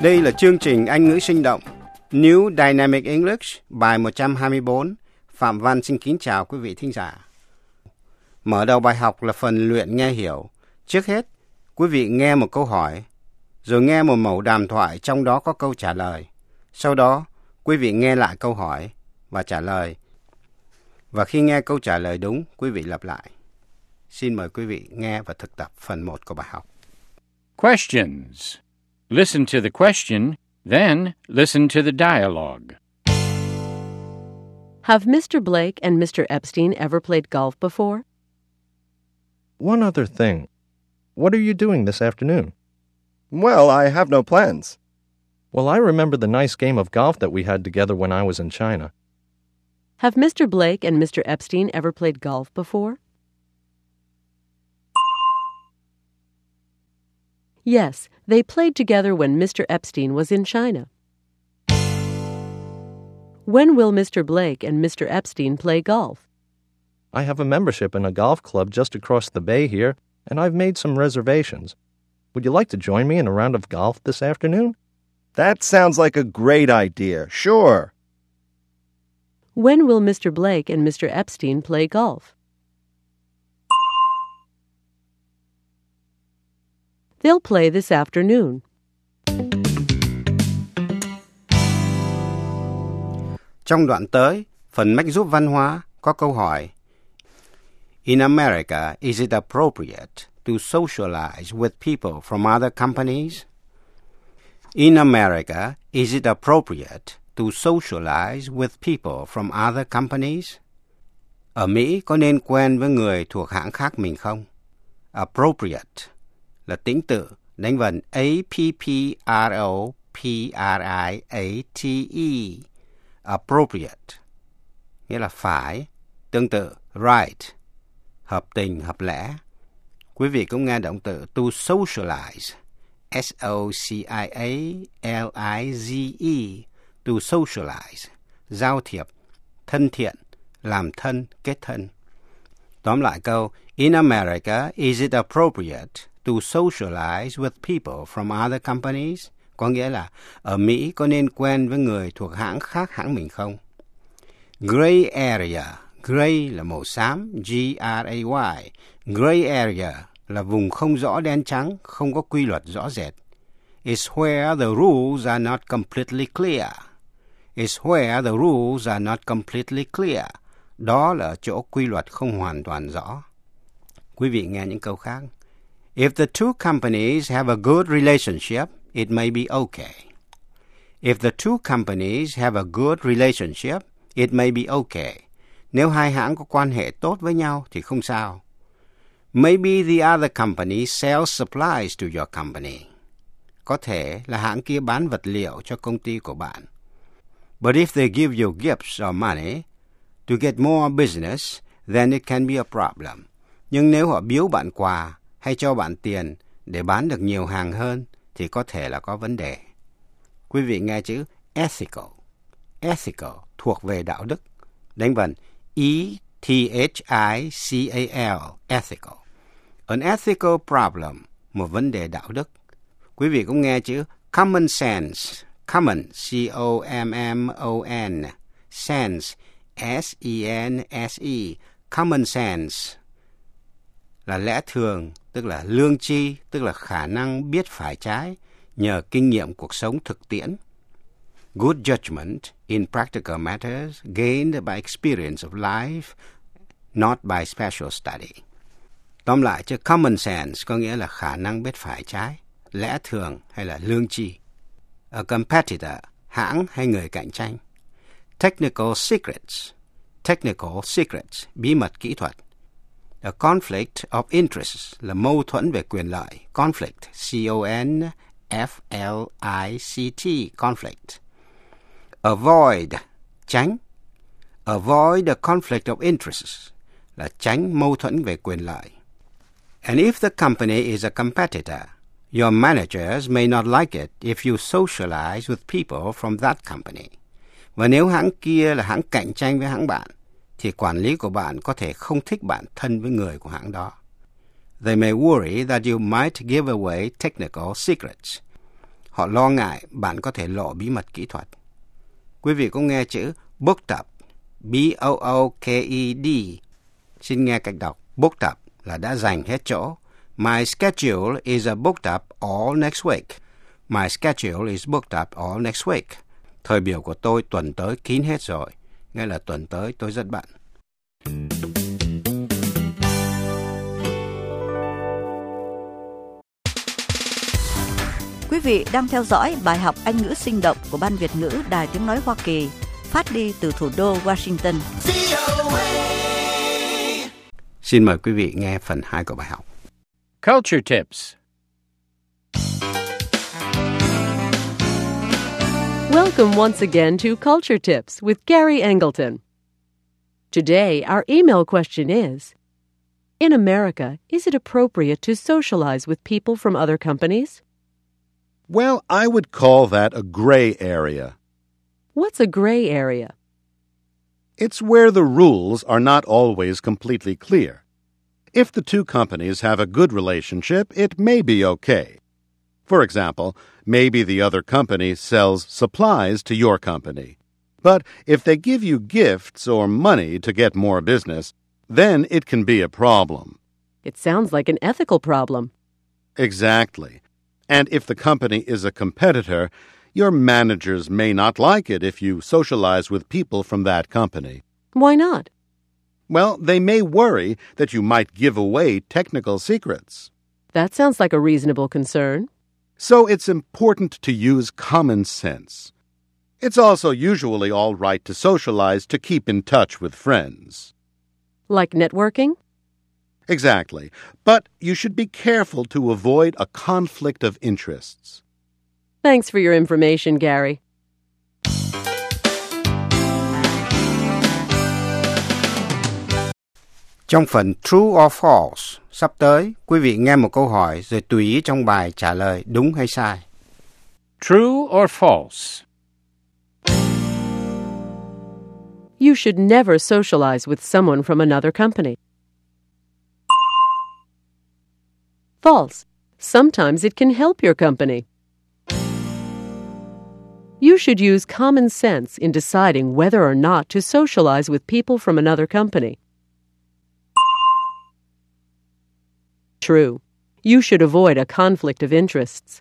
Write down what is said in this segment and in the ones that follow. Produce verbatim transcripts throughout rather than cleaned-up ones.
Đây là chương trình Anh ngữ sinh động New Dynamic English bài một trăm hai mươi bốn. Phạm Văn xin kính chào quý vị thính giả. Mở đầu bài học là phần luyện nghe hiểu. Trước hết, quý vị nghe một câu hỏi, rồi nghe một mẫu đàm thoại trong đó có câu trả lời. Sau đó, quý vị nghe lại câu hỏi và trả lời. Và khi nghe câu trả lời đúng, quý vị lặp lại. Xin mời quý vị nghe và thực tập phần một của bài học. Questions. Listen to the question, then listen to the dialogue. Have Mister Blake and Mister Epstein ever played golf before? One other thing. What are you doing this afternoon? Well, I have no plans. Well, I remember the nice game of golf that we had together when I was in China. Have Mister Blake and Mister Epstein ever played golf before? Yes, they played together when Mister Epstein was in China. When will Mister Blake and Mister Epstein play golf? I have a membership in a golf club just across the bay here, and I've made some reservations. Would you like to join me in a round of golf this afternoon? That sounds like a great idea. Sure. When will Mister Blake and Mister Epstein play golf? They'll play this afternoon. Trong đoạn tới, phần mách giúp văn hóa có câu hỏi. In America, is it appropriate to socialize with people from other companies? In America, is it appropriate to socialize with people from other companies? Ở Mỹ có nên quen với người thuộc hãng khác mình không? Appropriate là tính tự đánh vần A P P R O P R I A T E. Appropriate nghĩa là phải, tương tự right, hợp tình, hợp lẽ. Quý vị cũng nghe động từ to socialize, S O C I A L I Z E, to socialize, giao thiệp, thân thiện, làm thân, kết thân. Tóm lại câu, in America, is it appropriate to socialize with people from other companies? Có nghĩa là, ở Mỹ có nên quen với người thuộc hãng khác hãng mình không? Gray area, gray là màu xám, G R A Y. Gray area là vùng không rõ đen trắng, không có quy luật rõ rệt. It's where the rules are not completely clear. It's where the rules are not completely clear. Đó là chỗ quy luật không hoàn toàn rõ. Quý vị nghe những câu khác. If the two companies have a good relationship, it may be okay. If the two companies have a good relationship, it may be okay. Nếu hai hãng có quan hệ tốt với nhau thì không sao. Maybe the other company sells supplies to your company. Có thể là hãng kia bán vật liệu cho công ty của bạn. But if they give you gifts or money to get more business, then it can be a problem. Nhưng nếu họ biếu bạn quà hay cho bạn tiền để bán được nhiều hàng hơn thì có thể là có vấn đề. Quý vị nghe chữ ethical. Ethical thuộc về đạo đức. Đánh vần E T H I C A L, ethical. An ethical problem, một vấn đề đạo đức. Quý vị cũng nghe chữ common sense. Common, C O M M O N. Sense, S E N S E. Common sense là lẽ thường, tức là lương tri, tức là khả năng biết phải trái nhờ kinh nghiệm cuộc sống thực tiễn. Good judgment in practical matters gained by experience of life, not by special study. Tóm lại, chữ common sense có nghĩa là khả năng biết phải trái, lẽ thường hay là lương tri. A competitor, hãng hay người cạnh tranh. Technical secrets, technical secrets, bí mật kỹ thuật. A conflict of interest là mâu thuẫn về quyền lợi. Conflict, C O N F L I C T, conflict. Avoid, tránh. Avoid a conflict of interest là tránh mâu thuẫn về quyền lợi. And if the company is a competitor, your managers may not like it if you socialize with people from that company. Và nếu hãng kia là hãng cạnh tranh với hãng bạn, thì quản lý của bạn có thể không thích bạn thân với người của hãng đó. They may worry that you might give away technical secrets. Họ lo ngại bạn có thể lộ bí mật kỹ thuật. Quý vị có nghe chữ booked up, B O O K E D. Xin nghe cách đọc. Booked up là đã dành hết chỗ. My schedule is booked up all next week. My schedule is booked up all next week. Thời biểu của tôi tuần tới kín hết rồi. Nghĩa là tuần tới tôi rất bận. Quý vị đang theo dõi bài học Anh ngữ sinh động của Ban Việt ngữ Đài Tiếng nói Hoa Kỳ, phát đi từ thủ đô Washington. Xin mời quý vị nghe phần hai của bài học. Culture Tips. Welcome once again to Culture Tips with Gary Angleton. Today, our email question is, in America, is it appropriate to socialize with people from other companies? Well, I would call that a gray area. What's a gray area? It's where the rules are not always completely clear. If the two companies have a good relationship, it may be okay. For example, maybe the other company sells supplies to your company. But if they give you gifts or money to get more business, then it can be a problem. It sounds like an ethical problem. Exactly. And if the company is a competitor, your managers may not like it if you socialize with people from that company. Why not? Well, they may worry that you might give away technical secrets. That sounds like a reasonable concern. So it's important to use common sense. It's also usually all right to socialize to keep in touch with friends. Like networking? Exactly. But you should be careful to avoid a conflict of interests. Thanks for your information, Gary. Trong phần True or False, sắp tới, quý vị nghe một câu hỏi rồi tùy ý trong bài trả lời đúng hay sai. True or false? You should never socialize with someone from another company. False. Sometimes it can help your company. You should use common sense in deciding whether or not to socialize with people from another company. True. You should avoid a conflict of interests.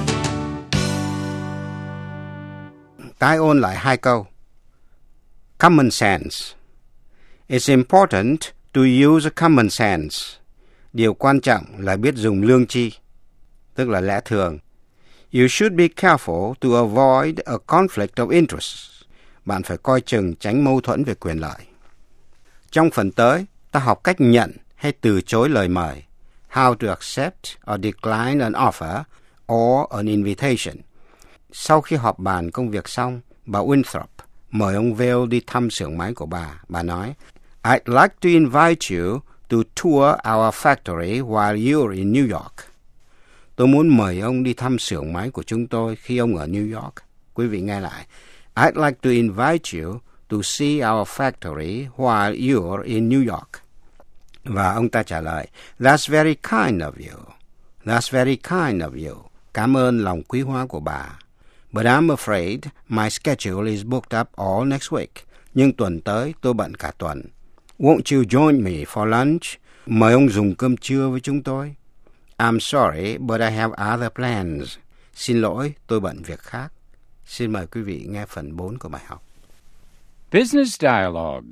Tái ôn lại hai câu. Common sense. It's important to use common sense. Điều quan trọng là biết dùng lương tri, tức là lẽ thường. You should be careful to avoid a conflict of interest. Bạn phải coi chừng tránh mâu thuẫn về quyền lợi. Trong phần tới, ta học cách nhận hay từ chối lời mời. How to accept or decline an offer or an invitation. Sau khi họp bàn công việc xong, bà Winthrop mời ông Vail đi thăm xưởng máy của bà. Bà nói, I'd like to invite you to tour our factory while you're in New York. Tôi muốn mời ông đi thăm xưởng máy của chúng tôi khi ông ở New York. Quý vị nghe lại. I'd like to invite you to see our factory while you're in New York. Và ông ta trả lời, That's very kind of you. That's very kind of you. Cảm ơn lòng quý hóa của bà. But I'm afraid my schedule is booked up all next week. Nhưng tuần tới tôi bận cả tuần. Won't you join me for lunch? Mời ông dùng cơm trưa với chúng tôi. I'm sorry, but I have other plans. Xin lỗi, tôi bận việc khác. Xin mời quý vị nghe phần bốn của bài học. Business Dialogue.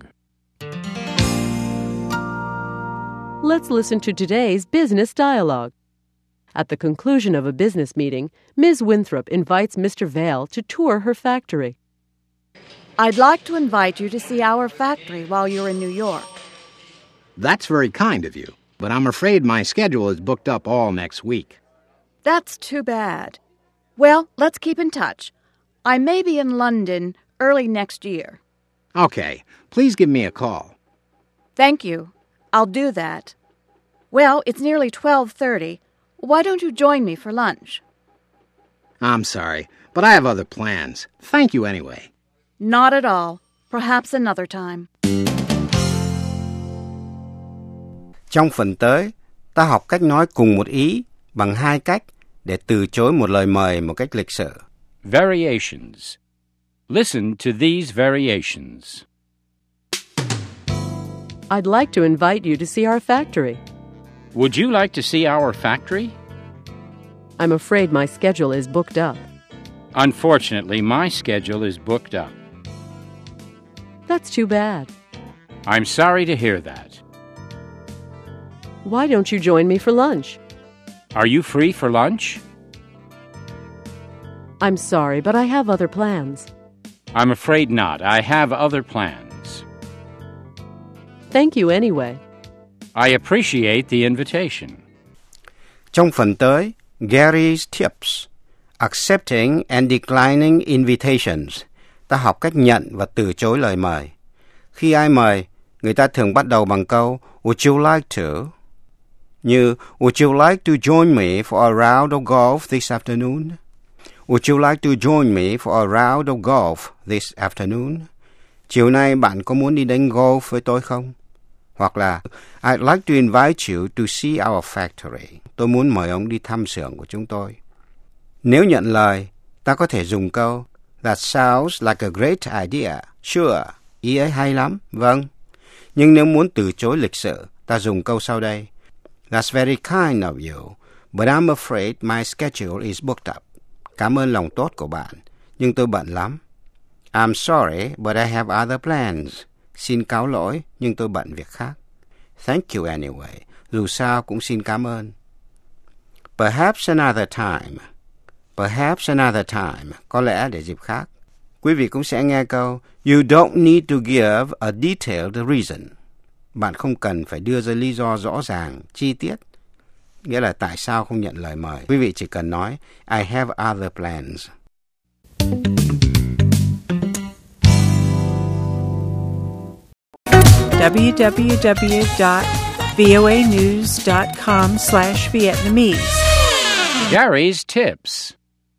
Let's listen to today's business dialogue. At the conclusion of a business meeting, Miz Winthrop invites Mister Vail to tour her factory. I'd like to invite you to see our factory while you're in New York. That's very kind of you, but I'm afraid my schedule is booked up all next week. That's too bad. Well, let's keep in touch. I may be in London early next year. Okay, please give me a call. Thank you. I'll do that. Well, it's nearly twelve thirty. Why don't you join me for lunch? I'm sorry, but I have other plans. Thank you anyway. Not at all. Perhaps another time. Trong phần tới, ta học cách nói cùng một ý bằng hai cách để từ chối một lời mời một cách lịch sự. Variations. Listen to these variations. I'd like to invite you to see our factory. Would you like to see our factory? I'm afraid my schedule is booked up. Unfortunately, my schedule is booked up. That's too bad. I'm sorry to hear that. Why don't you join me for lunch? Are you free for lunch? I'm sorry, but I have other plans. I'm afraid not. I have other plans. Thank you anyway. I appreciate the invitation. Trong phần tới, Gary's Tips, Accepting and Declining Invitations. Ta học cách nhận và từ chối lời mời. Khi ai mời, người ta thường bắt đầu bằng câu Would you like to? Như Would you like to join me for a round of golf this afternoon? Would you like to join me for a round of golf this afternoon? Chiều nay bạn có muốn đi đánh golf với tôi không? Hoặc là I'd like to invite you to see our factory. Tôi muốn mời ông đi thăm xưởng của chúng tôi. Nếu nhận lời, ta có thể dùng câu That sounds like a great idea. Sure. Ý ấy hay lắm. Vâng. Nhưng nếu muốn từ chối lịch sự, ta dùng câu sau đây. That's very kind of you, but I'm afraid my schedule is booked up. Cảm ơn lòng tốt của bạn, nhưng tôi bận lắm. I'm sorry, but I have other plans. Xin cáo lỗi, nhưng tôi bận việc khác. Thank you anyway. Dù sao cũng xin cảm ơn. Perhaps another time. Perhaps another time. Có lẽ để dịp khác. Quý vị cũng sẽ nghe câu You don't need to give a detailed reason. Bạn không cần phải đưa ra lý do rõ ràng, chi tiết. Nghĩa là tại sao không nhận lời mời. Quý vị chỉ cần nói I have other plans. w w w dot voa news dot com slash Vietnamese. Gary's Tips.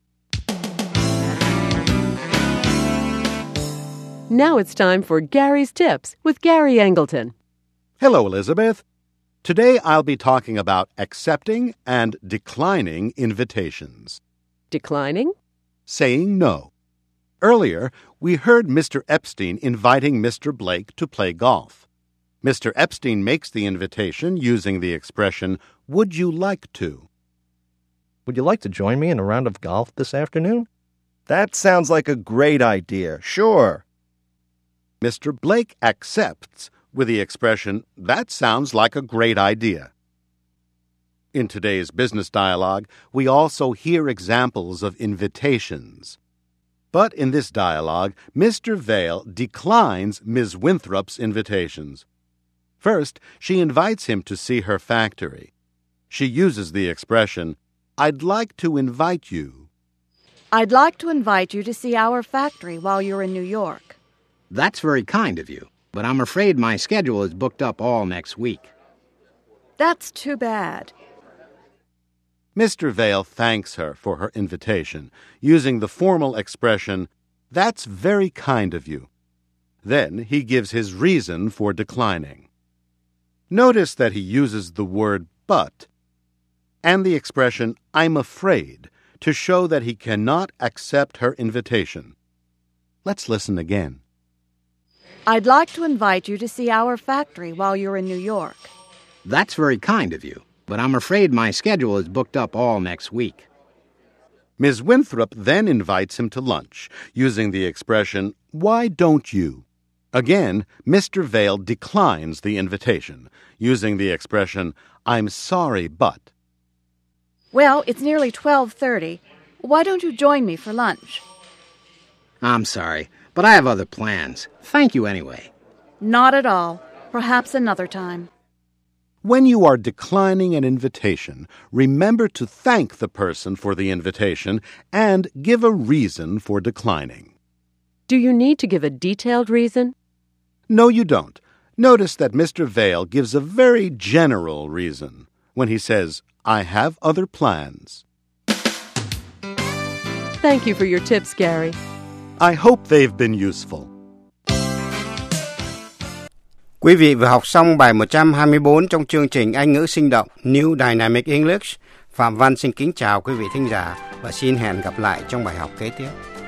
Now it's time for Gary's Tips with Gary Angleton. Hello, Elizabeth. Today I'll be talking about accepting and declining invitations. Declining? Saying no. Earlier, we heard Mister Epstein inviting Mister Blake to play golf. Mister Epstein makes the invitation using the expression, would you like to? Would you like to join me in a round of golf this afternoon? That sounds like a great idea. Sure. Mister Blake accepts with the expression, that sounds like a great idea. In today's business dialogue, we also hear examples of invitations. But in this dialogue, Mister Vail declines Miz Winthrop's invitations. First, she invites him to see her factory. She uses the expression, I'd like to invite you. I'd like to invite you to see our factory while you're in New York. That's very kind of you, but I'm afraid my schedule is booked up all next week. That's too bad. Mister Vail thanks her for her invitation, using the formal expression, that's very kind of you. Then he gives his reason for declining. Notice that he uses the word but and the expression I'm afraid to show that he cannot accept her invitation. Let's listen again. I'd like to invite you to see our factory while you're in New York. That's very kind of you, but I'm afraid my schedule is booked up all next week. Miz Winthrop then invites him to lunch, using the expression, why don't you? Again, Mister Vail declines the invitation, using the expression, I'm sorry, but. Well, it's nearly twelve thirty. Why don't you join me for lunch? I'm sorry, but I have other plans. Thank you anyway. Not at all. Perhaps another time. When you are declining an invitation, remember to thank the person for the invitation and give a reason for declining. Do you need to give a detailed reason? No, you don't. Notice that Mister Vail gives a very general reason when he says, I have other plans. Thank you for your tips, Gary. I hope they've been useful. Quý vị vừa học xong bài một trăm hai mươi bốn trong chương trình Anh ngữ sinh động New Dynamic English Phạm Văn xin kính chào quý vị thính giả và xin hẹn gặp lại trong bài học kế tiếp.